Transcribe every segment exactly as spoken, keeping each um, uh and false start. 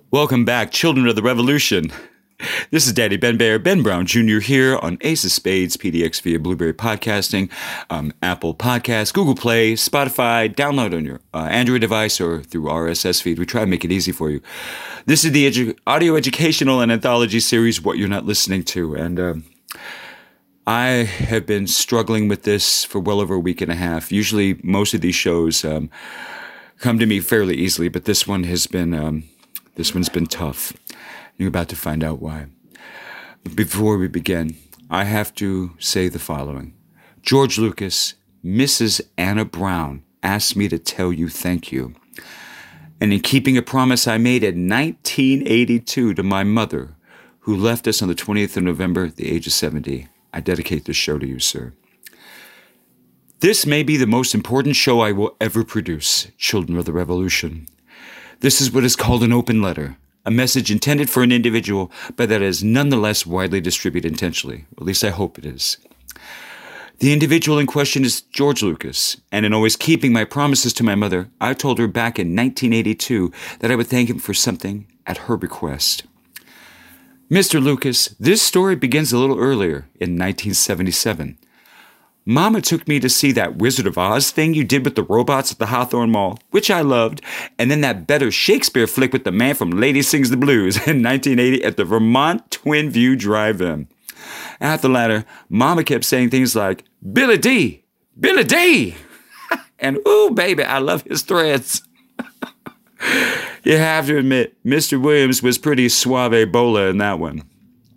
Welcome back, children of the revolution. This is Daddy Ben Bear, Ben Brown Junior here on Ace of Spades, P D X via Blueberry Podcasting, um, Apple Podcasts, Google Play, Spotify. Download on your uh, Android device or through R S S feed. We try to make it easy for you. This is the edu- audio educational and anthology series, What You're Not Listening To. And um, I have been struggling with this for well over a week and a half. Usually most of these shows um, come to me fairly easily, but this one has been... Um, This one's been tough. You're about to find out why. But before we begin, I have to say the following. George Lucas, Missus Anna Brown asked me to tell you thank you. And in keeping a promise I made in nineteen eighty-two to my mother, who left us on the twentieth of November at the age of seventy, I dedicate this show to you, sir. This may be the most important show I will ever produce, Children of the Revolution. This is what is called an open letter, a message intended for an individual, but that is nonetheless widely distributed intentionally. At least I hope it is. The individual in question is George Lucas, and in always keeping my promises to my mother, I told her back in nineteen eighty-two that I would thank him for something at her request. Mister Lucas, this story begins a little earlier, in nineteen seventy-seven. Mama took me to see that Wizard of Oz thing you did with the robots at the Hawthorne Mall, which I loved, and then that better Shakespeare flick with the man from Lady Sings the Blues in nineteen eighty at the Vermont Twin View Drive-In. At the latter, Mama kept saying things like, Billy D! Billy D! And, ooh, baby, I love his threads. You have to admit, Mister Williams was pretty suave bola in that one.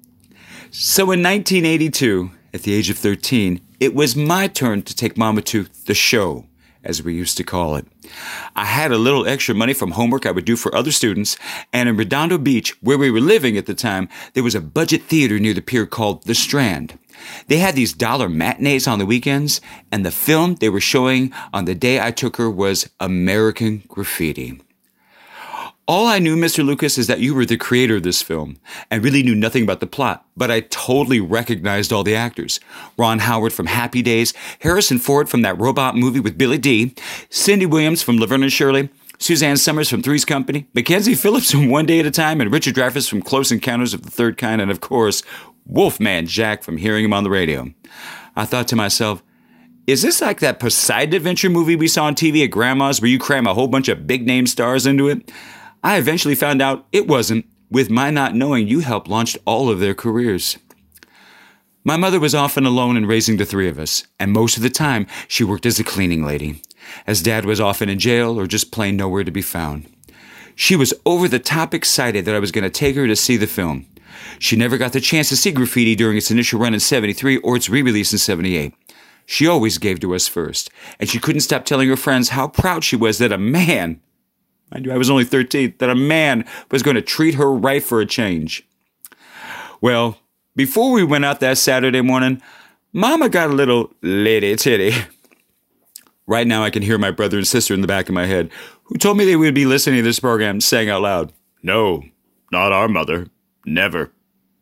So in nineteen eighty-two, at the age of thirteen, it was my turn to take Mama to the show, as we used to call it. I had a little extra money from homework I would do for other students, and in Redondo Beach, where we were living at the time, there was a budget theater near the pier called The Strand. They had these dollar matinees on the weekends, and the film they were showing on the day I took her was American Graffiti. All I knew, Mister Lucas, is that you were the creator of this film and really knew nothing about the plot, but I totally recognized all the actors. Ron Howard from Happy Days, Harrison Ford from that robot movie with Billy D, Cindy Williams from Laverne and Shirley, Suzanne Summers from Three's Company, Mackenzie Phillips from One Day at a Time, and Richard Dreyfuss from Close Encounters of the Third Kind, and of course, Wolfman Jack from hearing him on the radio. I thought to myself, is this like that Poseidon Adventure movie we saw on T V at Grandma's where you cram a whole bunch of big-name stars into it? I eventually found out it wasn't, with my not knowing you helped launch all of their careers. My mother was often alone in raising the three of us, and most of the time she worked as a cleaning lady, as Dad was often in jail or just plain nowhere to be found. She was over the top excited that I was going to take her to see the film. She never got the chance to see Graffiti during its initial run in seventy-three or its re-release in seventy-eight. She always gave to us first, and she couldn't stop telling her friends how proud she was that a man... I knew I was only thirteen, that a man was going to treat her right for a change. Well, before we went out that Saturday morning, Mama got a little lady titty. Right now I can hear my brother and sister in the back of my head, who told me they would be listening to this program, saying out loud, "No, not our mother. Never."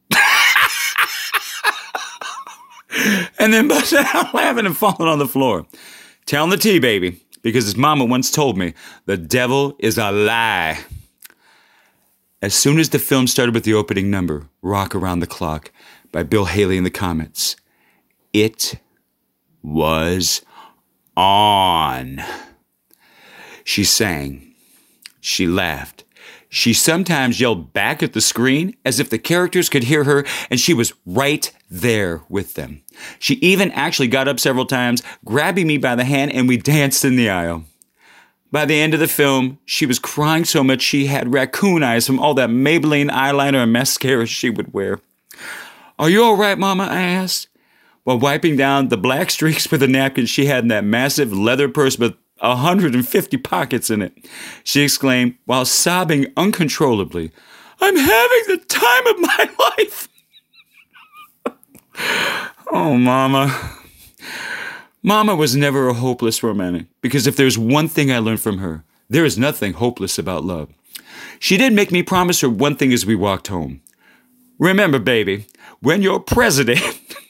And then busted out laughing and falling on the floor. Telling the tea, baby. Because his mama once told me, the devil is a lie. As soon as the film started with the opening number, Rock Around the Clock, by Bill Haley in the comments, it was on. She sang. She laughed. She sometimes yelled back at the screen as if the characters could hear her and she was right there with them. She even actually got up several times, grabbing me by the hand, and we danced in the aisle. By the end of the film, she was crying so much she had raccoon eyes from all that Maybelline eyeliner and mascara she would wear. "Are you all right, Mama?" I asked, while wiping down the black streaks with a napkin she had in that massive leather purse with one hundred fifty pockets in it. She exclaimed while sobbing uncontrollably, "I'm having the time of my life." Oh, Mama. Mama was never a hopeless romantic, because if there's one thing I learned from her, there is nothing hopeless about love. She did make me promise her one thing as we walked home. "Remember, baby, when you're president..."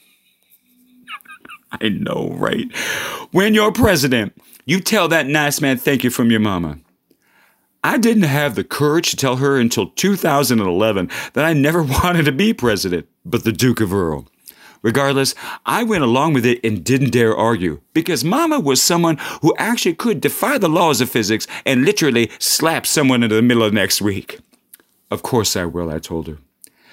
I know, right? "When you're president, you tell that nice man thank you from your mama." I didn't have the courage to tell her until two thousand eleven that I never wanted to be president, but the Duke of Earl. Regardless, I went along with it and didn't dare argue, because Mama was someone who actually could defy the laws of physics and literally slap someone in the middle of next week. Of course I will, I told her.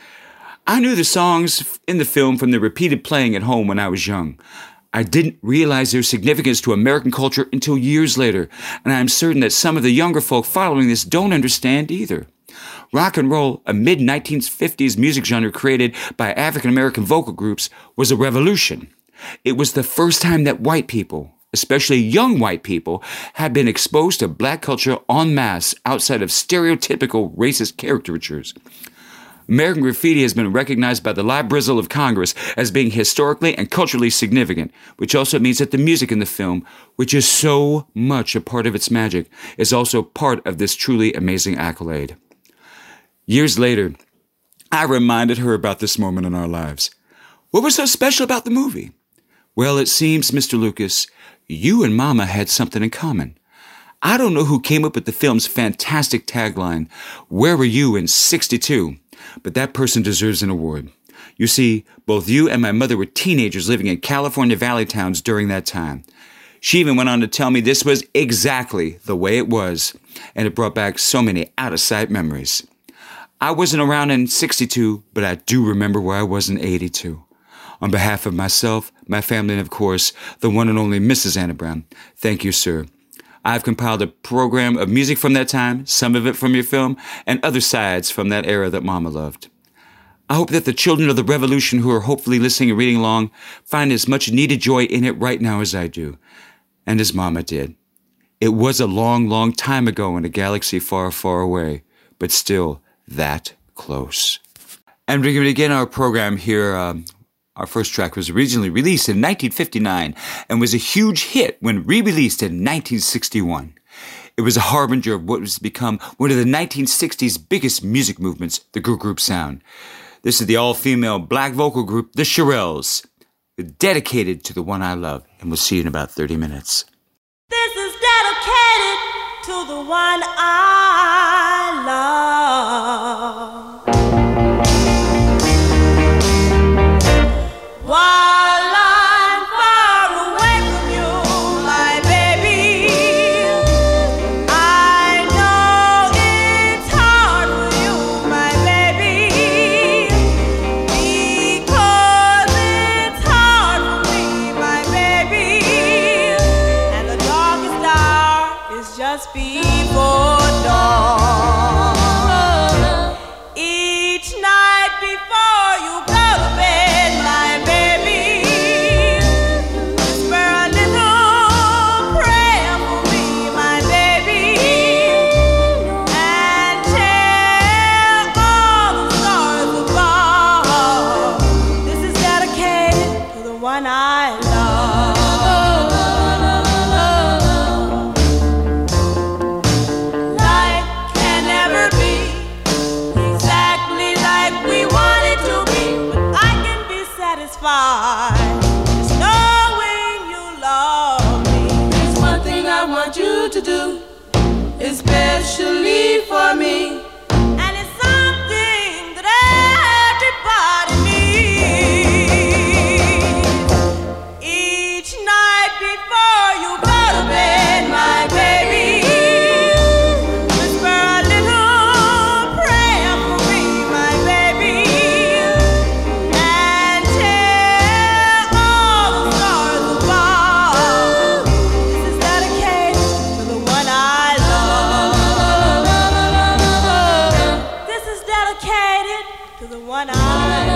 I knew the songs in the film from the repeated playing at home when I was young. I didn't realize their significance to American culture until years later, and I am certain that some of the younger folk following this don't understand either. Rock and roll, a mid nineteen fifties music genre created by African-American vocal groups, was a revolution. It was the first time that white people, especially young white people, had been exposed to black culture en masse outside of stereotypical racist caricatures. American Graffiti has been recognized by the Librizzle of Congress as being historically and culturally significant, which also means that the music in the film, which is so much a part of its magic, is also part of this truly amazing accolade. Years later, I reminded her about this moment in our lives. What was so special about the movie? Well, it seems, Mister Lucas, you and Mama had something in common. I don't know who came up with the film's fantastic tagline, "Where were you in sixty-two?" But that person deserves an award. You see, both you and my mother were teenagers living in California Valley towns during that time. She even went on to tell me this was exactly the way it was, and it brought back so many out-of-sight memories. I wasn't around in sixty-two, but I do remember where I was in eighty-two. On behalf of myself, my family, and of course, the one and only Missus Anna Brown, thank you, sir. I've compiled a program of music from that time, some of it from your film, and other sides from that era that Mama loved. I hope that the children of the revolution who are hopefully listening and reading along find as much needed joy in it right now as I do, and as Mama did. It was a long, long time ago in a galaxy far, far away, but still that close. And we're going to begin our program here. Um, Our first track was originally released in nineteen fifty-nine and was a huge hit when re-released in nineteen sixty-one. It was a harbinger of what was to become one of the nineteen sixties biggest music movements, the girl group sound. This is the all-female black vocal group, the Shirelles, dedicated to the one I love, and we'll see you in about thirty minutes. This is dedicated to the one I love. While I'm far away from you, my baby, I know it's hard for you, my baby, because it's hard for me, my baby, and the darkest hour is just before dawn. Each night before you go to bed, my baby, whisper a little prayer for me, my baby, and tell all the stars above. This is dedicated to the one I love. Life can never be exactly like we want it to be, but I can be satisfied just knowing you love me. There's one thing I want you to do, especially for me, and it's something that everybody needs. Each night before you go to bed, my baby, whisper a little prayer for me, my baby, and tell all the stars above. This is dedicated to the one I love. This is dedicated to the one I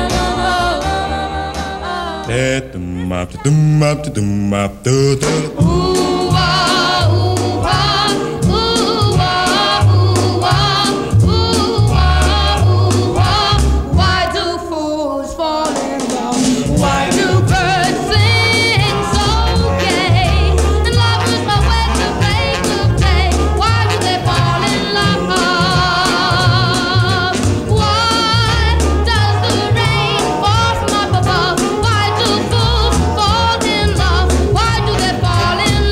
love. Ooh, ah, ooh, ah, ooh, ah, ooh, ah, ooh, ah, ooh, ah. Why do fools fall in love? Why do birds sing so gay? And lovers are wed to break of day. Why do they fall in love? Why does the rain fall from up above? Why do fools fall in love? Why do they fall in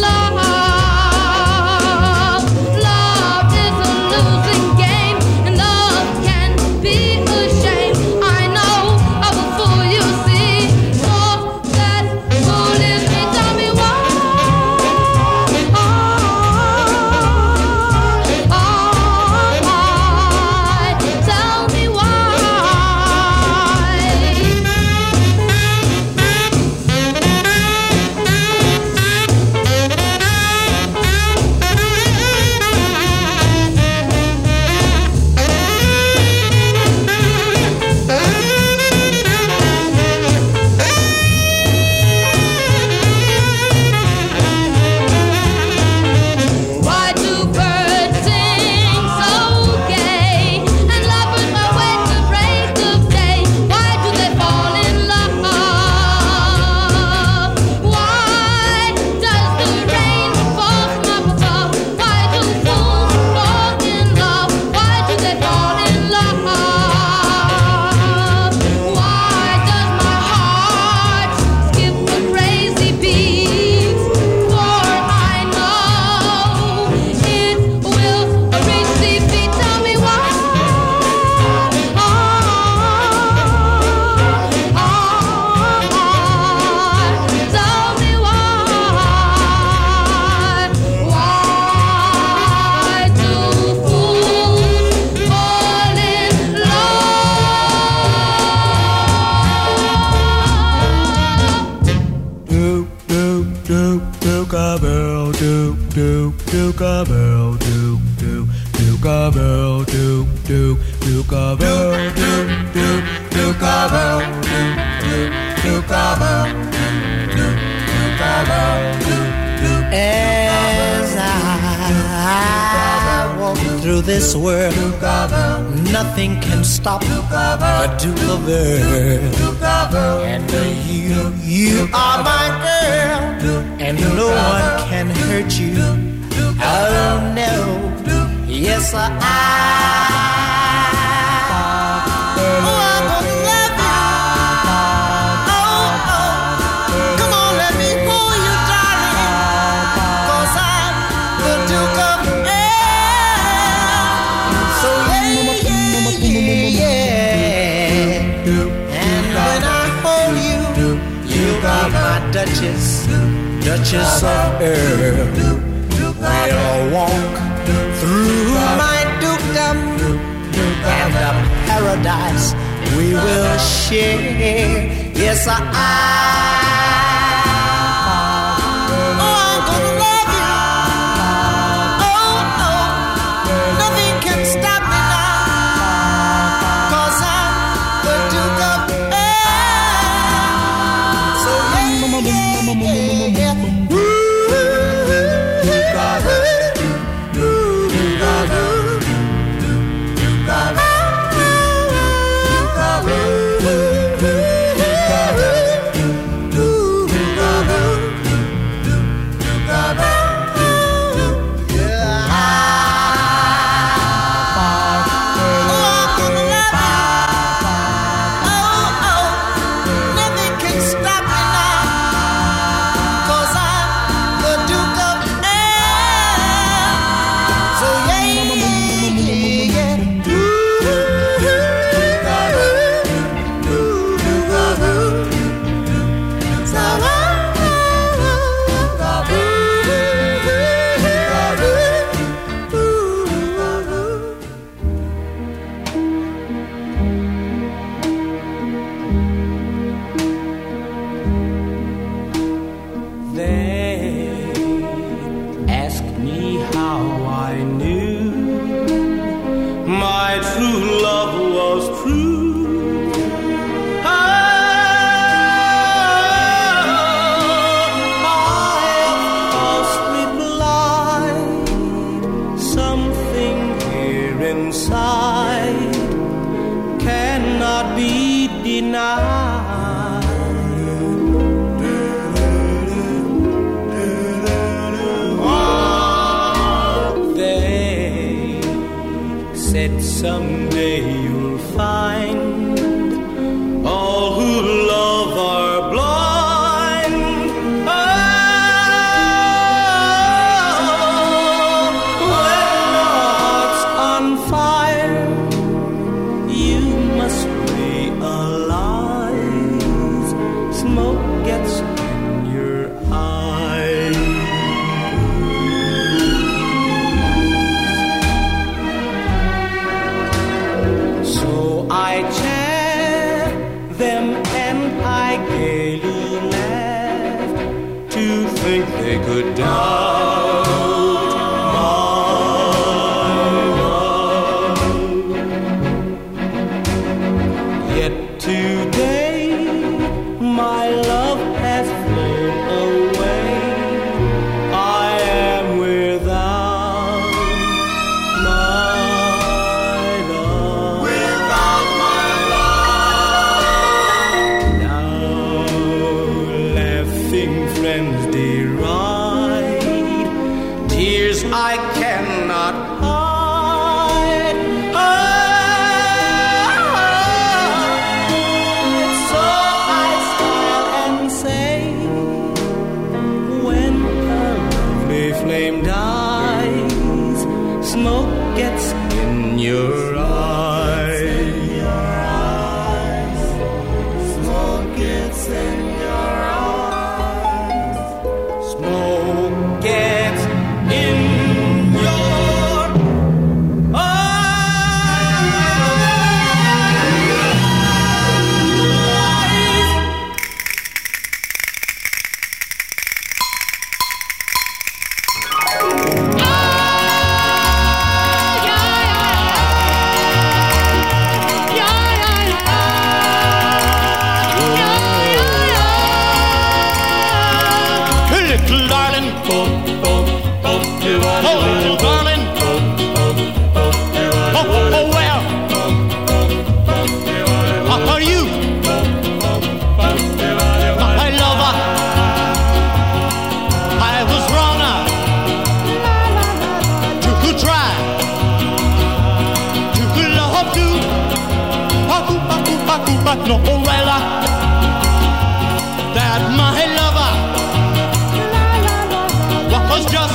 Duke-a-bell, Duke, Duke, Duke-a-bell, Duke, Duke, Duke-a-bell, Duke, Duke, Duke-a-bell, Duke, Duke. As I walk through this world, nothing can stop a Duke-a-bell. And you, you are my girl, and no one can hurt you. Oh no, yes I. Duchess, Duchess of Earl, we'll walk through my dukedom, and the paradise we will share. Yes, I. Someday you'll find all who love are blind. Oh, when the heart's on fire, you must realize smoke gets in your eyes. I chaff them and I gaily laughed to think they could doubt my love. Yet today my love has flown away. I am without my friends deride of two. Paku, paku, paku, paku, no, well, that my lover was just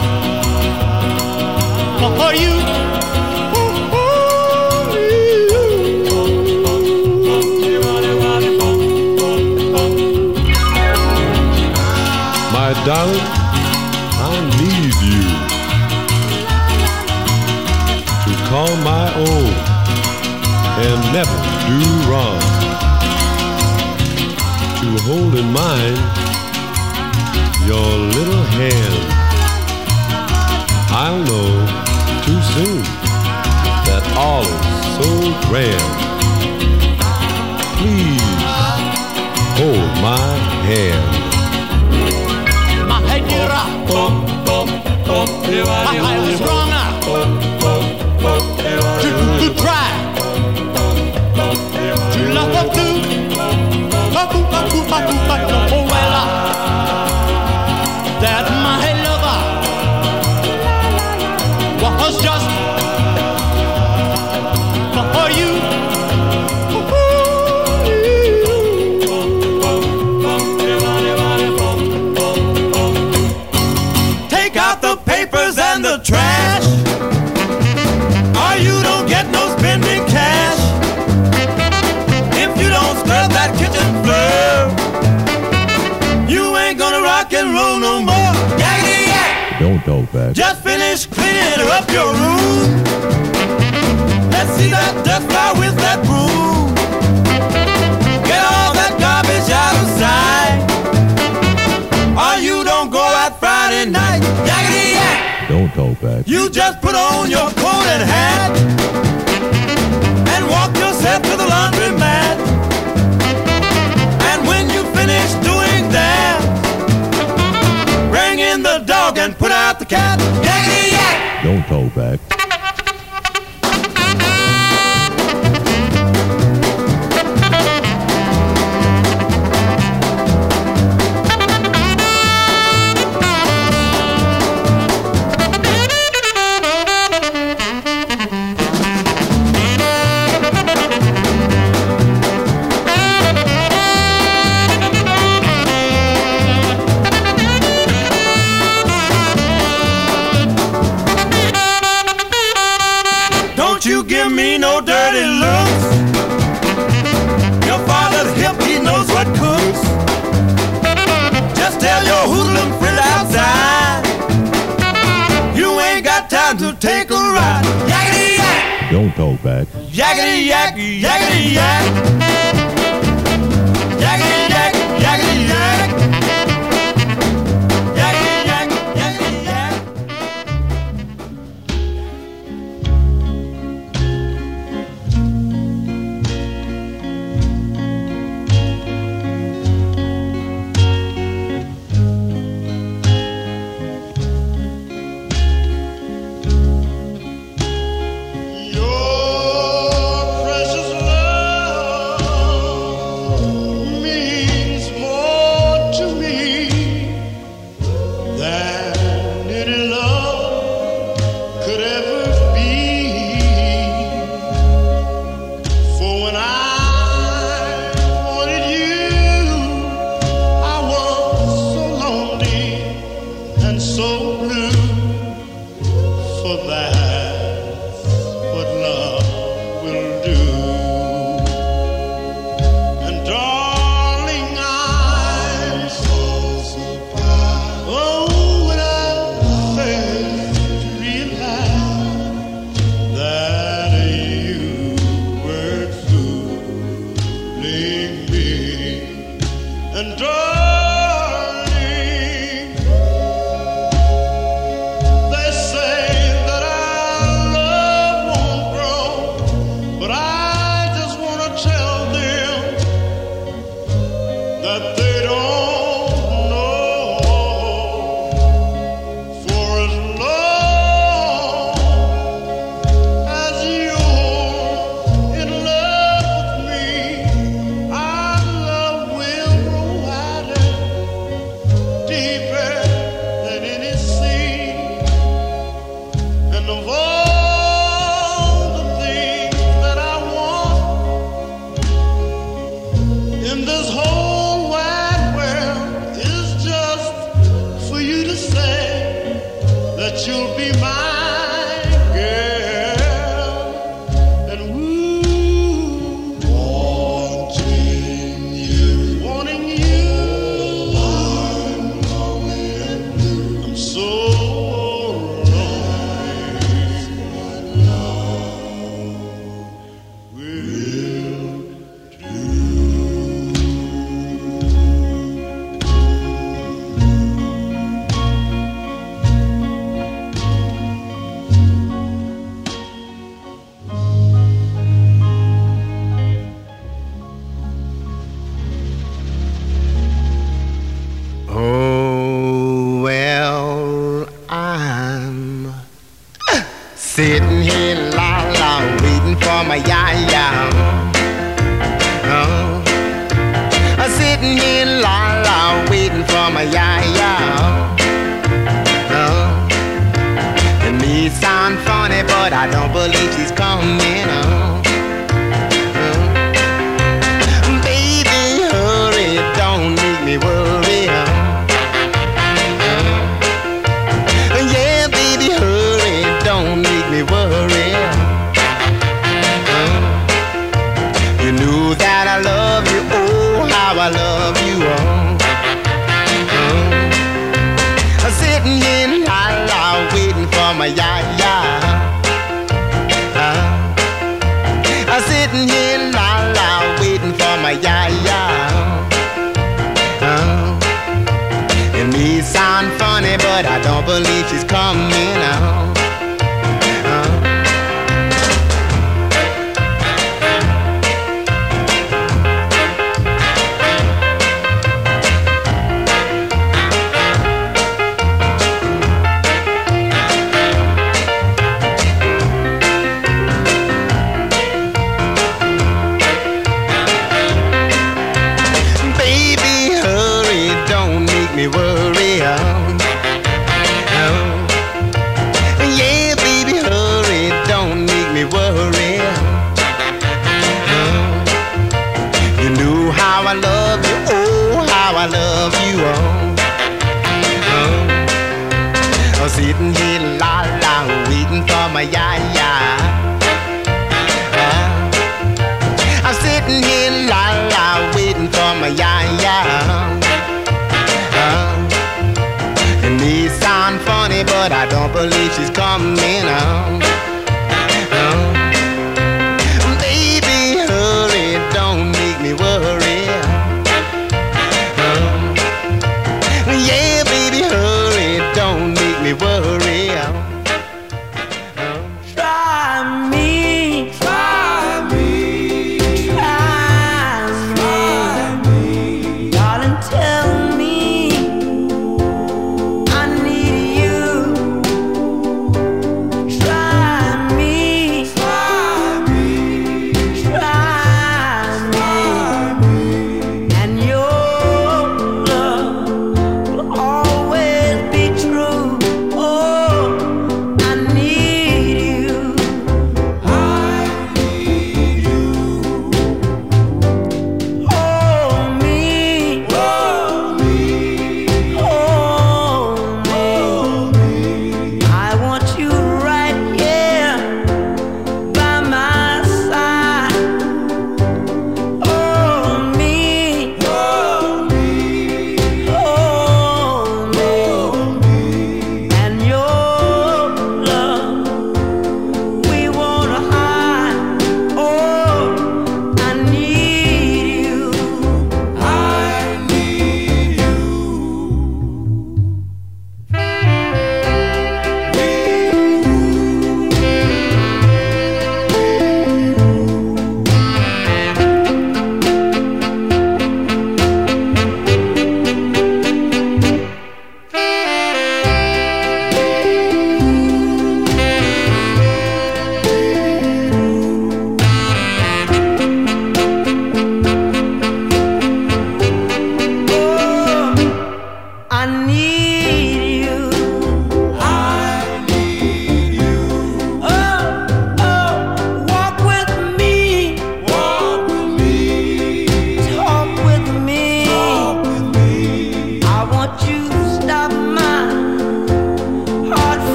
for you. My darling, I need you to call my own and never do wrong, to hold in mind your little hand. I'll know too soon that all is so grand. Please hold my hand. My dear, I was wrong to, to try to love her too. Oh well, that my lover was just for you. Take out the papers and the trash, or you don't get no spending cash. If you don't scrub that kitchen floor, you ain't gonna rock and roll no more. Yakety yak! Don't go back. Just finish cleaning up your room. Let's see that dust fly with that broom. Get all that garbage out of sight, or you don't go out Friday night. Yakety yak! Don't go back. You just put on your coat and hat and walk yourself to the laundromat. And when you finish doing that, bring in the dog and put out the cat. Yakety yak! Don't go back. You give me no dirty looks. Your father's hip, he knows what cooks. Just tell your hoodlum friend outside you ain't got time to take a ride. Yakety yak! Don't go back. Yakety yak, yakety yak. Yakety yak, yakety yak. Yakety yak, yakety yak. Your precious love, me my yaya. Oh. I'm sitting here la la waiting for my yaya. Oh. It may sound funny, but I don't believe she's coming. Oh. Oh. Baby, hurry, don't make me worry. Oh. Yeah, baby, hurry, don't make me worry. Uh, you knew that I love you, oh, how I love you, oh. Uh, I'm sitting here la la waiting for my yaya. Uh, I'm sitting here la la waiting for my yaya. Uh, It may sound funny, but I don't believe she's coming out. Baby, hurry, don't make me worry. Oh. Oh. Yeah, baby, hurry, don't make me worry. Oh. You knew how I love you, oh, how I love you, oh. Oh. I'm sitting here la la waiting for my yaya. Oh. I'm sitting here la la waiting for my yaya. Uh, it may sound funny, but I don't believe she's coming out. Uh, baby, hurry, don't make me worry. Uh, yeah, baby, hurry, don't make me worry. Uh, try me, try me, try me, darling, tell me. Try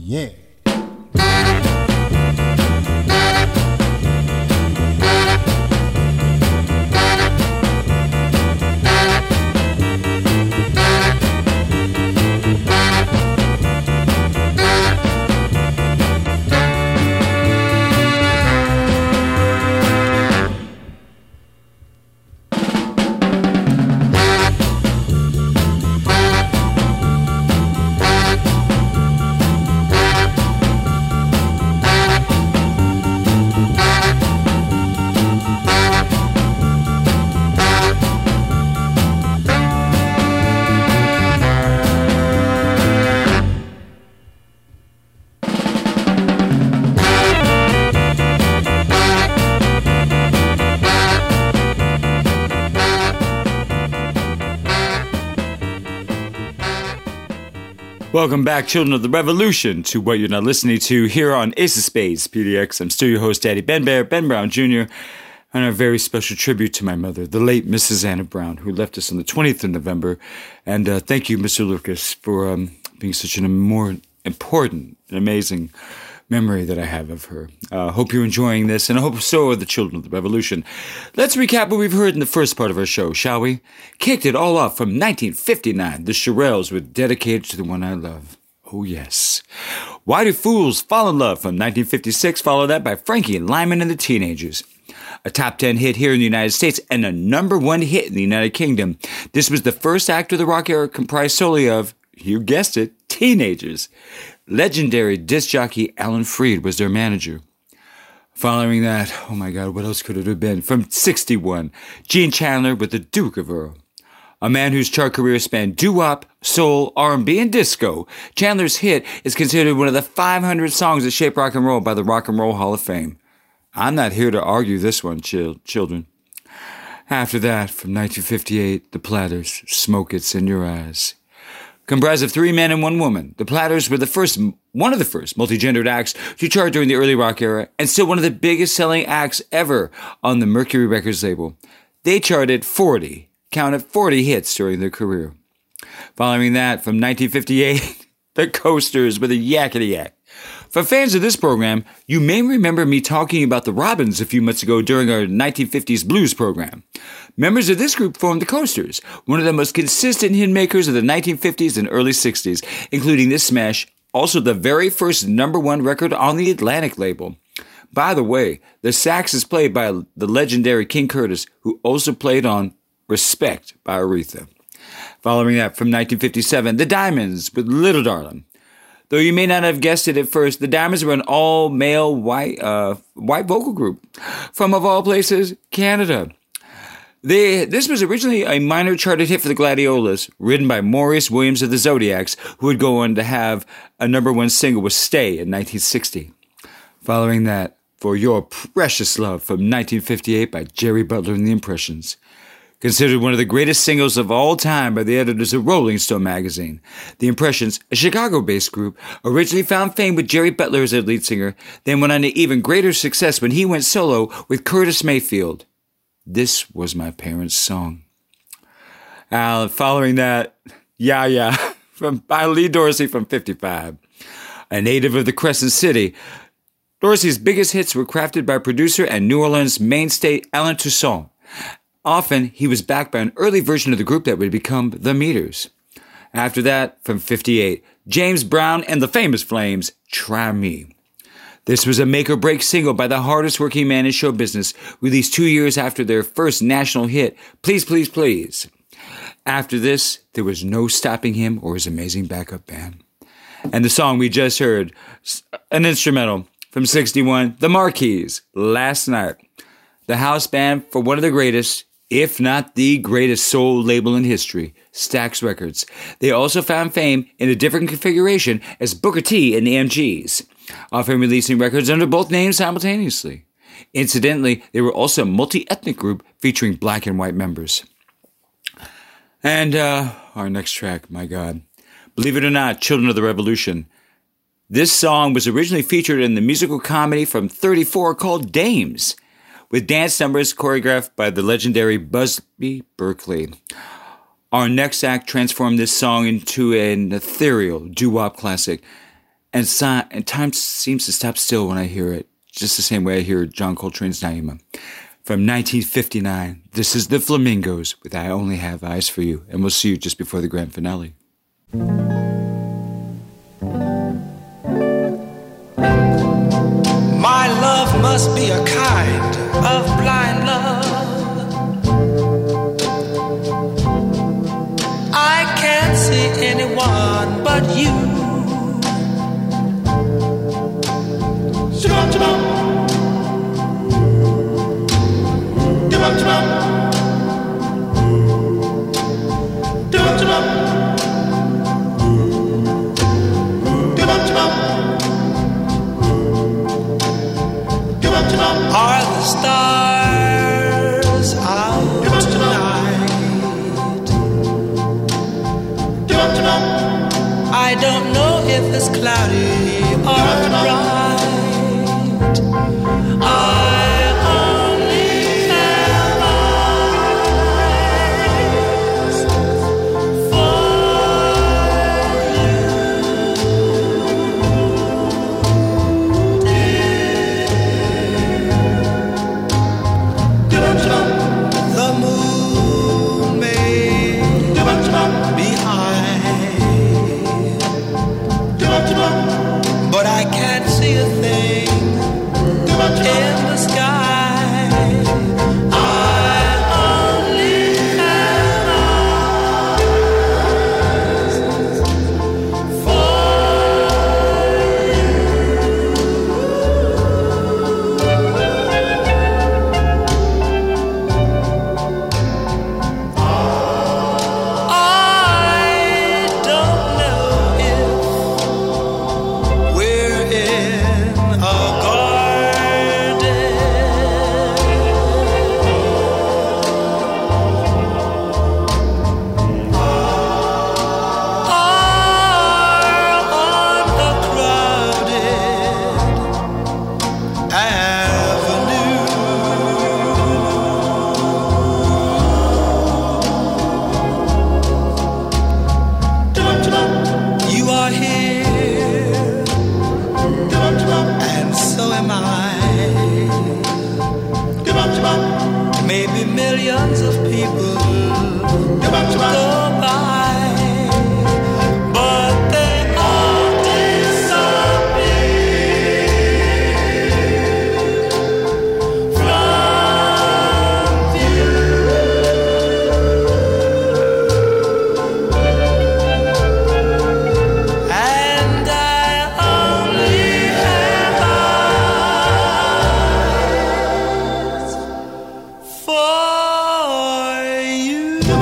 yeah. Welcome back, children of the revolution, to what you're now listening to here on Ace of Spades, P D X. I'm still your host, Daddy Ben Bear, Ben Brown Junior, and a very special tribute to my mother, the late Missus Anna Brown, who left us on the twentieth of November. And uh, thank you, Mister Lucas, for um, being such an more important and amazing memory that I have of her. Uh, hope you're enjoying this, and I hope so are the children of the revolution. Let's recap what we've heard in the first part of our show, shall we? Kicked it all off from nineteen fifty-nine. The Shirelles were dedicated to the one I love. Oh, yes. Why Do Fools Fall in Love from nineteen fifty-six, followed that by Frankie and Lyman and the Teenagers. A top ten hit here in the United States and a number one hit in the United Kingdom. This was the first act of the rock era comprised solely of, you guessed it, teenagers. Legendary disc jockey Alan Freed was their manager. Following that, oh my God, what else could it have been? From sixty-one, Gene Chandler with the Duke of Earl. A man whose chart career spanned doo-wop, soul, R and B, and disco, Chandler's hit is considered one of the five hundred songs that shaped rock and roll by the Rock and Roll Hall of Fame. I'm not here to argue this one, chil- children. After that, from nineteen fifty-eight, The Platters, Smoke It's in Your Eyes. Comprised of three men and one woman, the Platters were the first, one of the first multi-gendered acts to chart during the early rock era, and still one of the biggest selling acts ever on the Mercury Records label. They charted forty, counted forty hits during their career. Following that, from nineteen fifty-eight, the Coasters with a Yakety Yak. For fans of this program, you may remember me talking about the Robins a few months ago during our nineteen fifties blues program. Members of this group formed the Coasters, one of the most consistent hit makers of the nineteen fifties and early sixties, including this smash, also the very first number one record on the Atlantic label. By the way, the sax is played by the legendary King Curtis, who also played on Respect by Aretha. Following that, from nineteen fifty-seven, the Diamonds with Little Darling. Though you may not have guessed it at first, the Diamonds were an all-male white uh, white vocal group from, of all places, Canada. They, this was originally a minor charted hit for the Gladiolas, written by Maurice Williams of the Zodiacs, who would go on to have a number one single with Stay in nineteen sixty. Following that, For Your Precious Love from nineteen fifty-eight by Jerry Butler and the Impressions. Considered one of the greatest singles of all time by the editors of Rolling Stone magazine. The Impressions, a Chicago-based group, originally found fame with Jerry Butler as their lead singer, then went on to even greater success when he went solo with Curtis Mayfield. This Was My Parents' Song. Uh, following that, Yeah Yeah, from, by Lee Dorsey from fifty-five. A native of the Crescent City, Dorsey's biggest hits were crafted by producer and New Orleans mainstay Alain Toussaint. Often, he was backed by an early version of the group that would become The Meters. After that, from fifty-eight, James Brown and the Famous Flames, Try Me. This was a make-or-break single by the hardest-working man in show business, released two years after their first national hit, Please, Please, Please. After this, there was no stopping him or his amazing backup band. And the song we just heard, an instrumental from sixty-one, The Marquis, Last Night. The house band for one of the greatest, if not the greatest soul label in history, Stax Records. They also found fame in a different configuration as Booker T and the M Gs, often releasing records under both names simultaneously. Incidentally, they were also a multi-ethnic group featuring black and white members. And uh, our next track, my God. Believe it or not, Children of the Revolution. This song was originally featured in the musical comedy from thirty-four called Dames, with dance numbers choreographed by the legendary Busby Berkeley. Our next act transformed this song into an ethereal doo-wop classic, And, si- and time seems to stop still when I hear it, just the same way I hear John Coltrane's Naima. From nineteen fifty-nine, this is the Flamingos with I Only Have Eyes for You, and we'll see you just before the grand finale. My love must be a kind of blind love. I can't see anyone but you. Chibum, chibum. Chibum, chibum. Chibum, chibum. Chibum, chibum. Are the stars out tonight? I don't know if it's cloudy or bright. I only have eyes for the moon may be high, but I can't see a thing in the sky. I only have eyes for maybe millions of people go by, but they all disappear from view. And I only have eyes for you.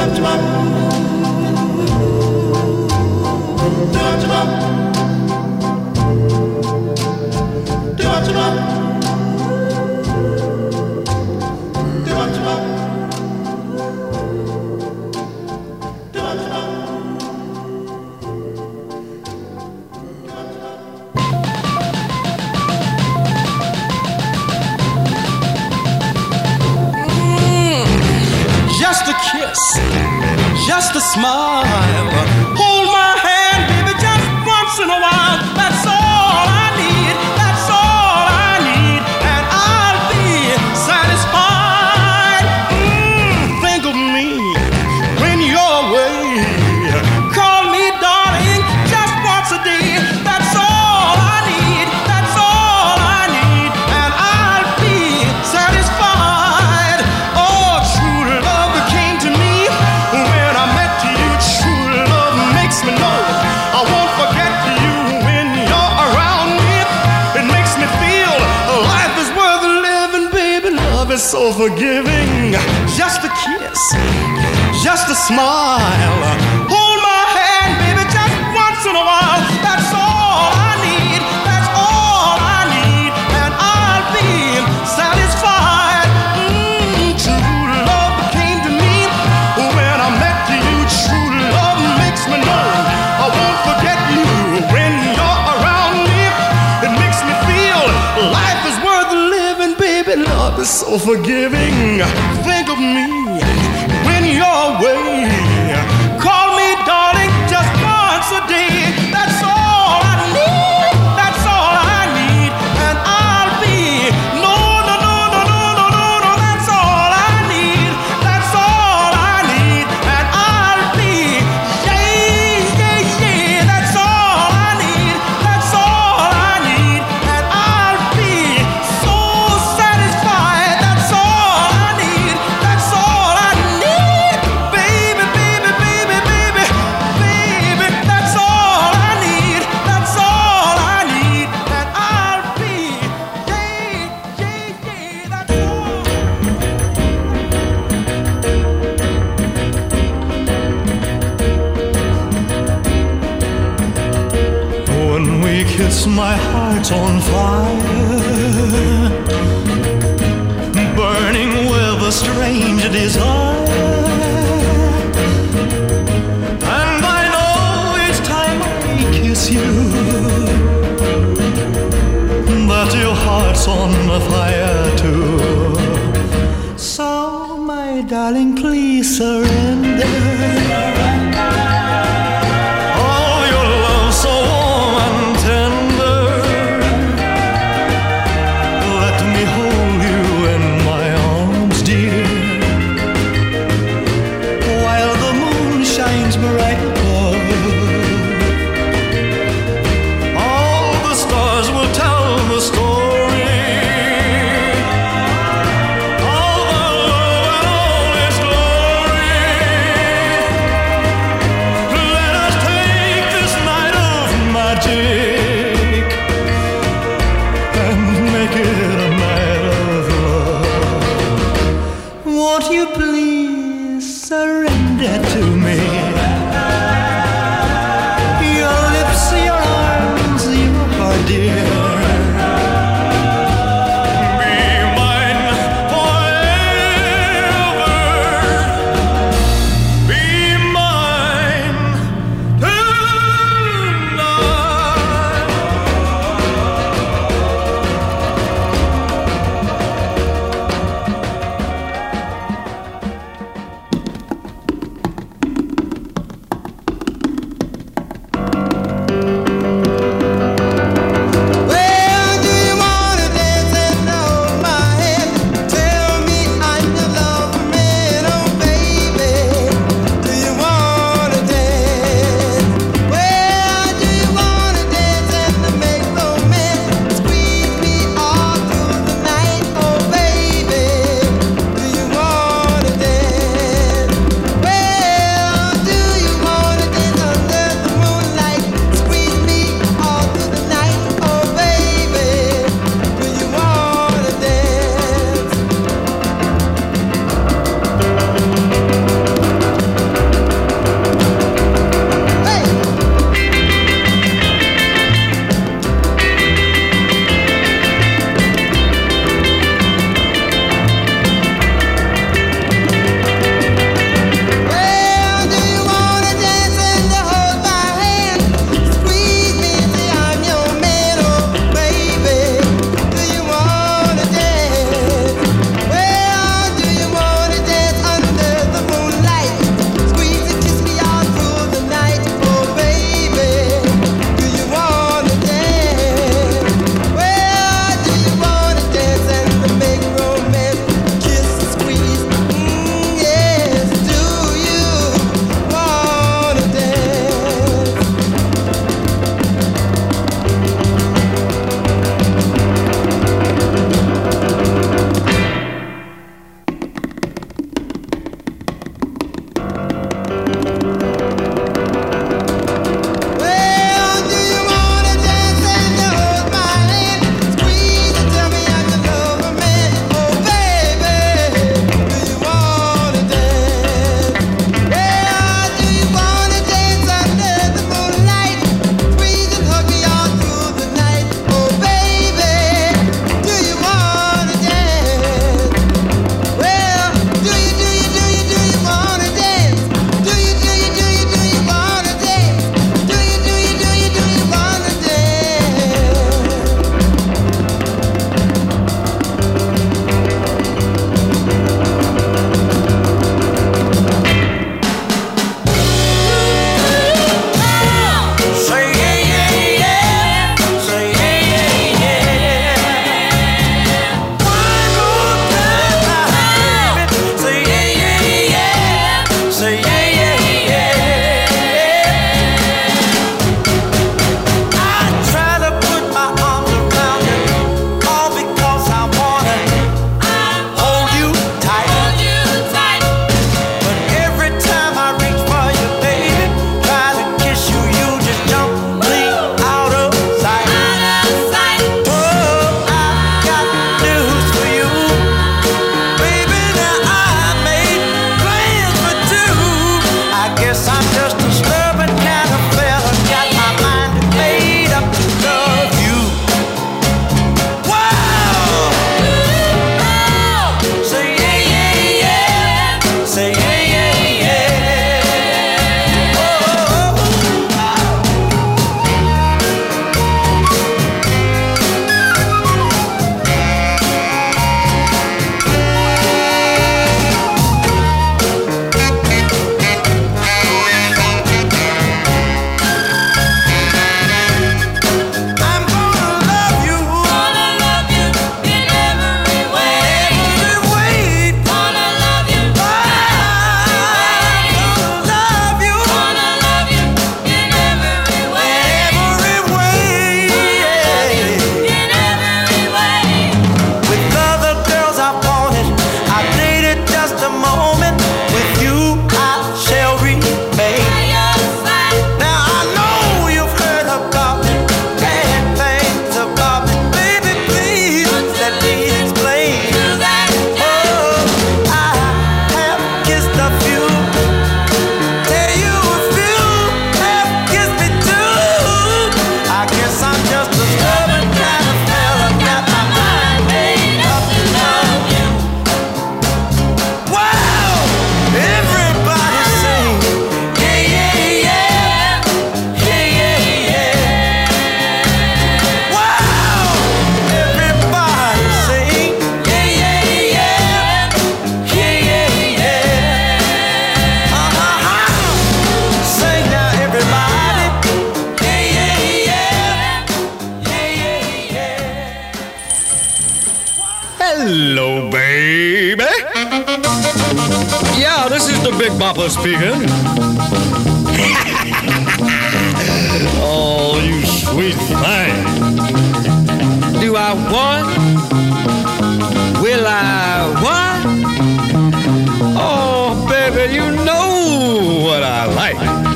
Just a kiss, just a smile. Hold my hand, baby, just once in a while. That's all I need, that's all I need, and I'll be satisfied. Mm, think of me when you're away. Call me darling just once a day. That's all I need, that's all I need, and I'll be satisfied. Oh, true love came to me when I met you. True love makes me know I won't forget you when you're around me. It makes me feel life is worth living, baby. Love is so forgiving. Just a kiss, just a smile. Hold my hand, baby, just once in a while. That's all I need, that's all I need, and I'll be satisfied. Mm, true love came to me when I met you. True love makes me know I won't forget you when you're around me. It makes me feel life is worth living, baby. Love is so forgiving. Think of me when you're away. Call me darling just once a day. That's all I need. Yes, my heart's on fire, burning with a strange desire. And I know each time I kiss you that your heart's on fire too. So, my darling, please surrender. just a stubborn kind of fella. Got my mind made up to love you. Wow! Everybody sing. Yeah, yeah, yeah. Yeah, yeah, yeah. Wow! Everybody sing. Yeah, yeah, yeah. Yeah, yeah, yeah. Uh-huh. Sing now, everybody. Yeah, yeah, yeah. Yeah, yeah, yeah. Hello, baby. Yeah, this is the Big Bopper speaking. Oh, you sweet thing. Do I what? Will I what? Oh, baby, you know what I like.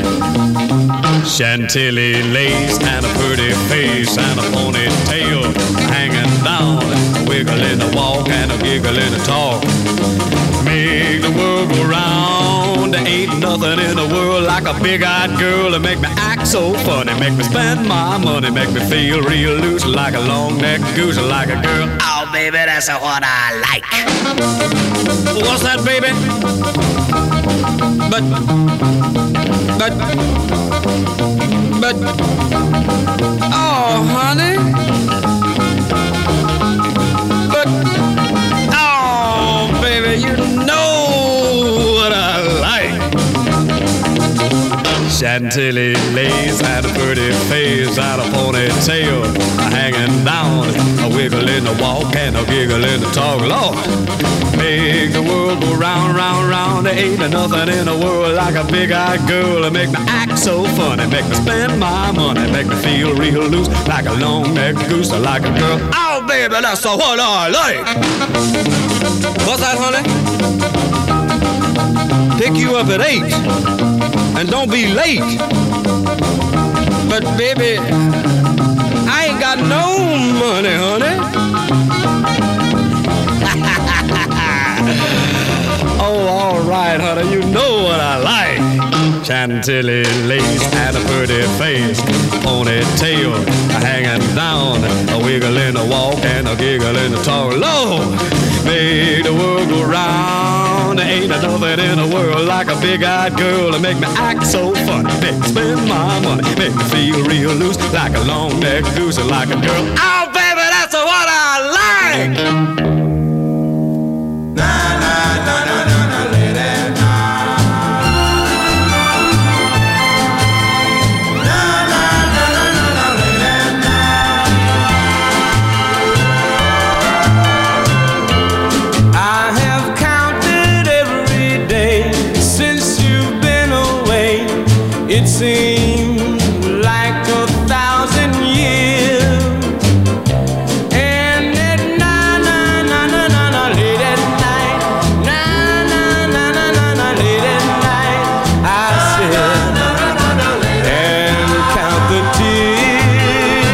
Chantilly lace and a pretty face and a ponytail hanging down, a wiggle in the walk and a giggle in the talk. Make the world go round. There ain't nothing in the world like a big-eyed girl to make me act so funny, make me spend my money, make me feel real loose like a long-necked goose, like a girl. Oh, baby, that's what I like. What's that, baby? But, but, but, oh, honey. But, oh, baby, you know what I like. Chantilly lace and a pretty face and a ponytail hanging down, a wiggle in the walk and a giggle in the talk. Lord, make the world go round, round, round. There ain't nothing in the world like a big-eyed girl to make me act so funny, make me spend my money, make me feel real loose like a long-necked goose, like a girl. Oh, baby, that's what I like. What's that, honey? Pick you up at eight, and don't be late. But baby, I ain't got no money, honey. Oh, all right, honey, you know what I like. Chantilly lace and a pretty face, ponytail hanging down, a wiggle in the walk and a giggle in the talk. Lord, make the world go round. There ain't nothing in the world like a big-eyed girl to make me act so funny, make me spend my money, make me feel real loose like a long-necked goose, like a girl. Oh, baby, that's what I like. It seemed like a thousand years, and at na na na na na na late at night, na na na na na na late at night, I sit and count the tears.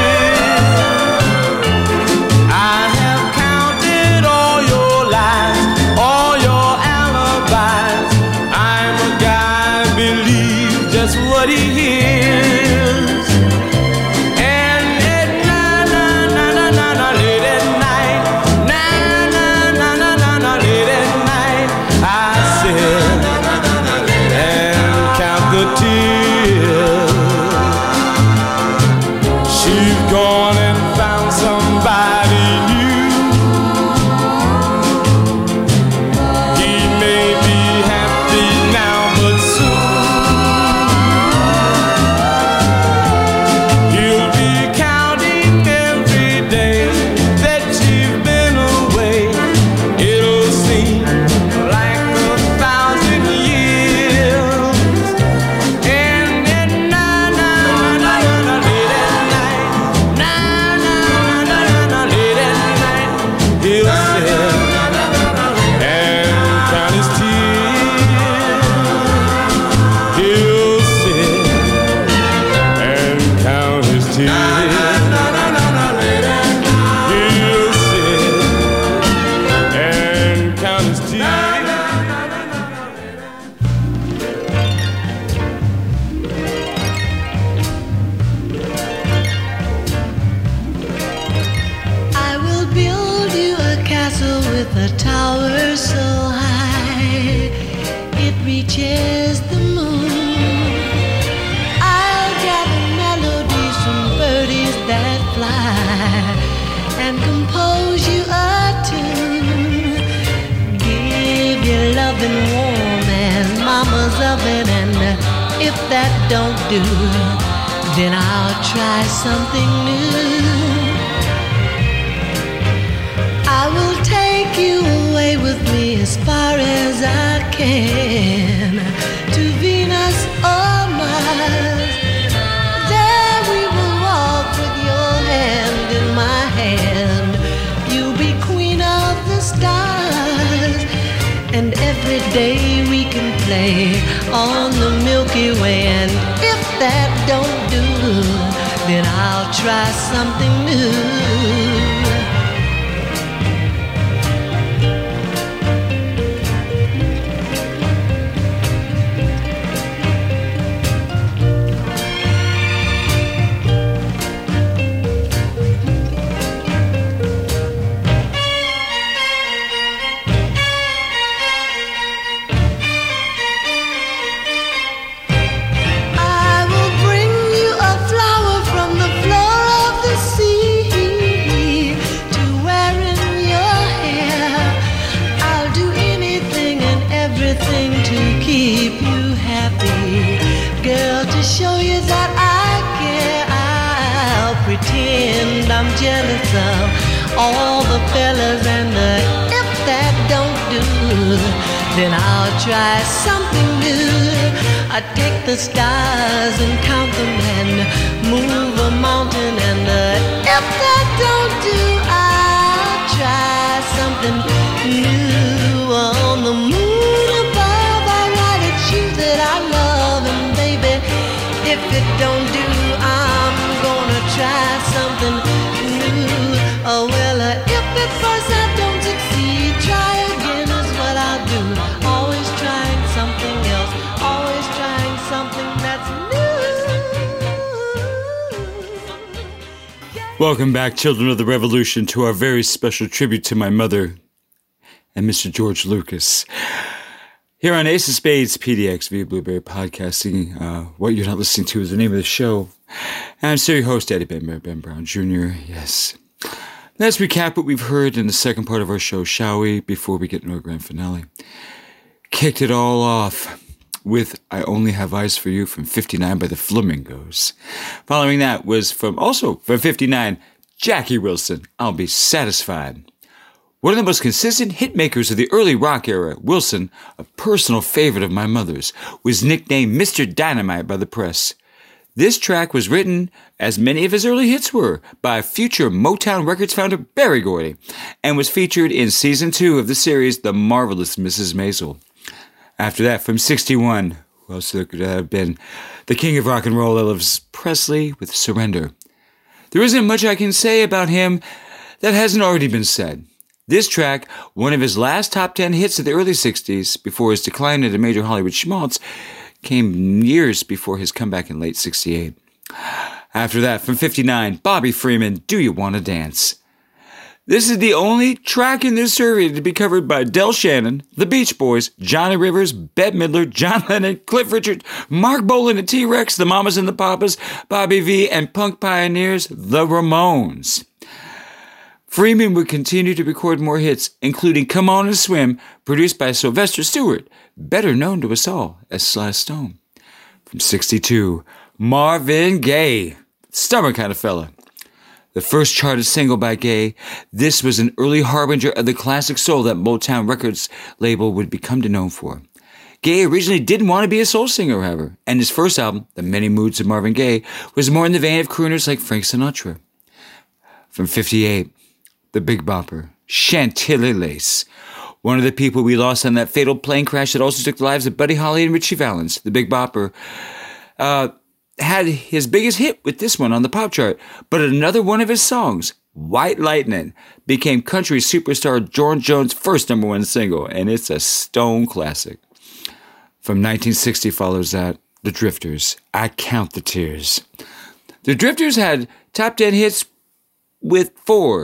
I have counted all your lies, all your alibis. I'm a guy believe just what he hears. And at na na na na na na late at night, na na na na na na late at night, I sit and count the tears. She's gone and found somebody new. He may be happy now, but soon he'll be counting every day that you've been away. It'll seem like a thousand years. And at na na na na na late at night, na with a tower so high it reaches the moon. I'll gather melodies from birdies that fly and compose you a tune. Give you loving warm and mama's oven, and if that don't do, then I'll try something new. I will take you away with me as far as I can, to Venus or Mars. There we will walk with your hand in my hand. You'll be queen of the stars, and every day we can play on the Milky Way. And if that don't do, then I'll try something new. I'm jealous of all the fellas, and uh, if that don't do, then I'll try something new. I take the stars and count them and move a mountain, and uh, if that don't do, I'll try something new. On the moon above, I write a tune that I love, and baby, if it don't do, I'm gonna try something new. Oh well, uh, if at first I don't succeed, try again is what I'll do. Always trying something else, always trying something that's new. Welcome back, children of the revolution, to our very special tribute to my mother and Mister George Lucas. Here on Ace of Spades, P D X via Blueberry Podcasting. Uh, what you're not listening to is the name of the show. And I'm still your host, Eddie Ben, Ben Brown Junior Yes. Let's recap what we've heard in the second part of our show, shall we, before we get into our grand finale. Kicked it all off with I Only Have Eyes for You from fifty-nine by the Flamingos. Following that was from, also from fifty-nine, Jackie Wilson, I'll Be Satisfied. One of the most consistent hit makers of the early rock era, Wilson, a personal favorite of my mother's, was nicknamed Mister Dynamite by the press. This track was written, as many of his early hits were, by future Motown Records founder Berry Gordy, and was featured in season two of the series The Marvelous Missus Maisel. After that, from sixty-one, who else could have been the king of rock and roll, Elvis Presley with Surrender. There isn't much I can say about him that hasn't already been said. This track, one of his last top ten hits of the early sixties, before his decline into major Hollywood schmaltz, came years before his comeback in late sixty-eight. After that, from fifty-nine, Bobby Freeman, Do You Wanna Dance? This is the only track in this survey to be covered by Del Shannon, The Beach Boys, Johnny Rivers, Bette Midler, John Lennon, Cliff Richard, Mark Bolan and T-Rex, The Mamas and the Papas, Bobby V, and punk pioneers, The Ramones. Freeman would continue to record more hits, including Come On and Swim, produced by Sylvester Stewart, better known to us all as Sly Stone. From sixty-two, Marvin Gaye, Stubborn Kind of Fella. The first charted single by Gaye, this was an early harbinger of the classic soul that Motown Records label would become known for. Gaye originally didn't want to be a soul singer, however, and his first album, The Many Moods of Marvin Gaye, was more in the vein of crooners like Frank Sinatra. From fifty-eight, The Big Bopper, Chantilly Lace. One of the people we lost on that fatal plane crash that also took the lives of Buddy Holly and Ritchie Valens, The Big Bopper, uh, had his biggest hit with this one on the pop chart, but another one of his songs, White Lightning, became country superstar George Jones' first number one single, and it's a stone classic. From nineteen sixty follows that, The Drifters, I Count the Tears. The Drifters had top ten hits with four,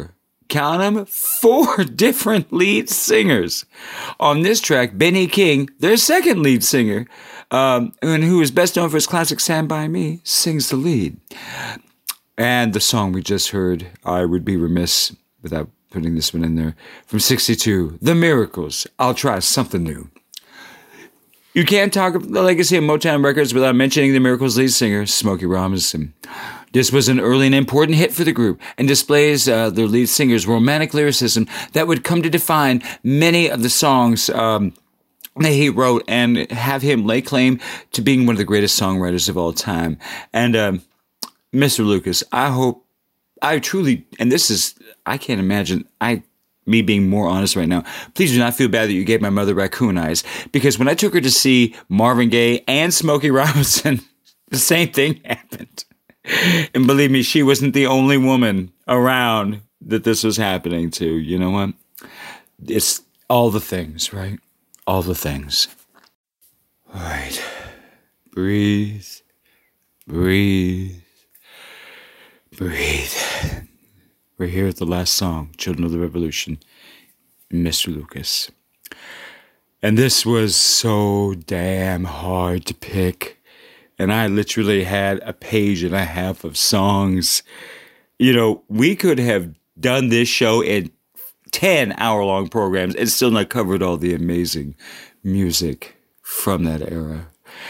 count them, four different lead singers. On this track, Benny King, their second lead singer, um, and who is best known for his classic Stand By Me, sings the lead. And the song we just heard, I would be remiss without putting this one in there, from sixty-two, The Miracles, I'll Try Something New. You can't talk about the legacy of Motown Records without mentioning the Miracles' lead singer, Smokey Robinson. This was an early and important hit for the group and displays uh, their lead singer's romantic lyricism that would come to define many of the songs um, that he wrote and have him lay claim to being one of the greatest songwriters of all time. And um, Mister Lucas, I hope, I truly, and this is, I can't imagine, I... me being more honest right now, please do not feel bad that you gave my mother raccoon eyes, because when I took her to see Marvin Gaye and Smokey Robinson, the same thing happened. And believe me, she wasn't the only woman around that this was happening to. You know what? It's all the things, right? All the things. All right. Breathe. Breathe. Breathe. We're here at the last song, Children of the Revolution, Mister Lucas. And this was so damn hard to pick. And I literally had a page and a half of songs. You know, we could have done this show in ten hour-long programs and still not covered all the amazing music from that era.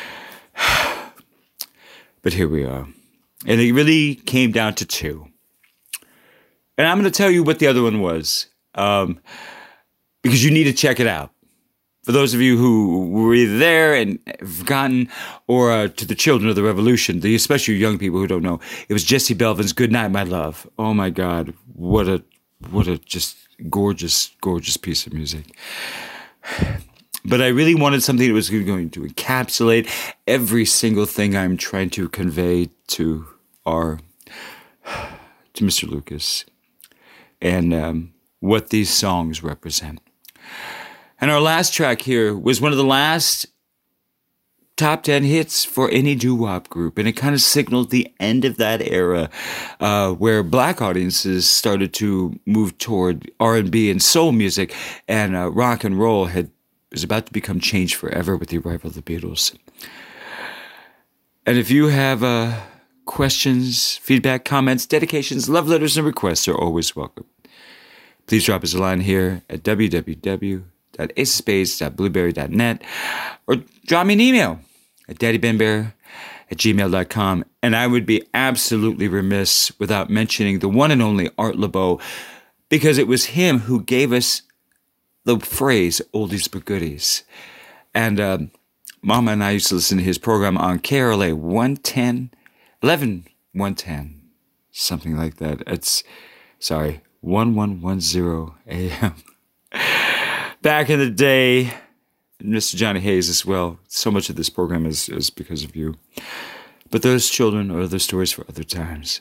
But here we are. And it really came down to two. And I'm going to tell you what the other one was, um, because you need to check it out. For those of you who were either there and have forgotten, or uh, to the children of the revolution, the especially young people who don't know, it was Jesse Belvin's "Good Night, My Love." Oh my God, what a what a just gorgeous, gorgeous piece of music. But I really wanted something that was going to encapsulate every single thing I'm trying to convey to our to Mister Lucas. And um, what these songs represent. And our last track here was one of the last top ten hits for any doo-wop group. And it kind of signaled the end of that era uh, where black audiences started to move toward R and B and soul music. And uh, rock and roll had was about to become changed forever with the arrival of the Beatles. And if you have... Uh, questions, feedback, comments, dedications, love letters, and requests are always welcome. Please drop us a line here at w w w dot ace of spades dot blueberry dot net or drop me an email at daddybenbear at gmail dot com. And I would be absolutely remiss without mentioning the one and only Art LeBeau, because it was him who gave us the phrase oldies but goodies. And uh, Mama and I used to listen to his program on K R L A one ten eleven one ten, something like that. It's, sorry, eleven ten a m Back in the day, Mister Johnny Hayes as well. So much of this program is, is because of you. But those children are other stories for other times.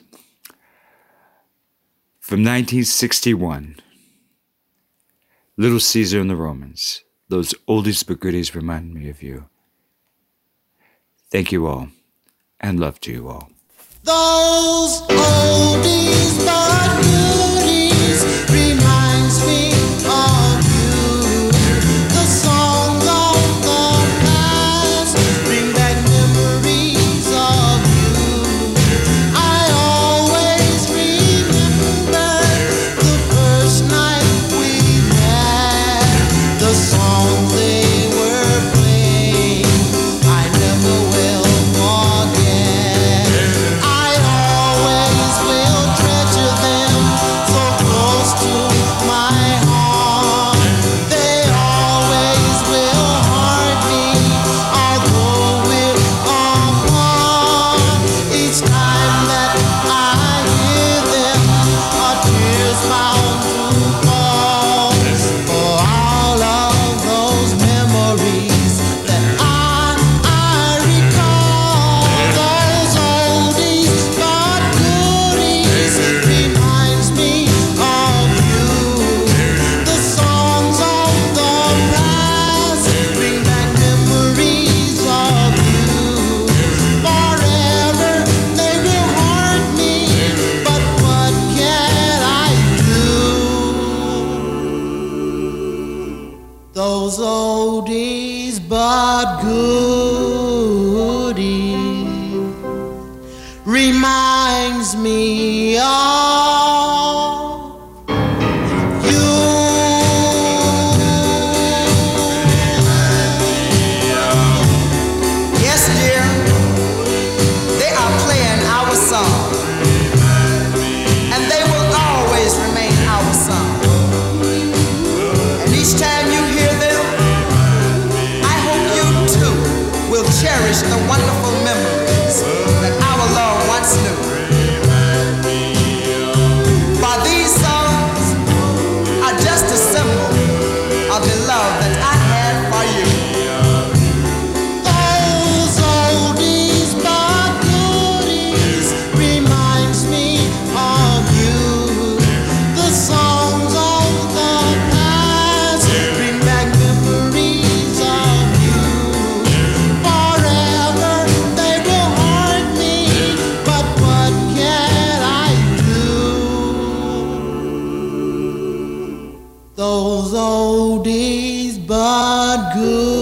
From nineteen sixty-one, Little Caesar and the Romans. Those oldies but goodies remind me of you. Thank you all. And love to you all. Those oldies but goodies reminds me of you. The songs of the past bring back memories of you. I always remember the first night we met. The songs they were playing, I never will forget. I always will Those oldies but goodies reminds me of you. Yes, dear, they are playing our song, and they will always remain our song. And each time you hear them, I hope you too will cherish the wonderful memories that our Lord once knew. For these songs are just a symbol of the love that I have for you. Those oldies but goodies reminds me of you. The songs of the past bring back memories of you. Forever they will haunt me, but what can I do? Those oldies but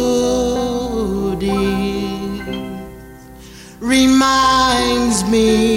goodies reminds me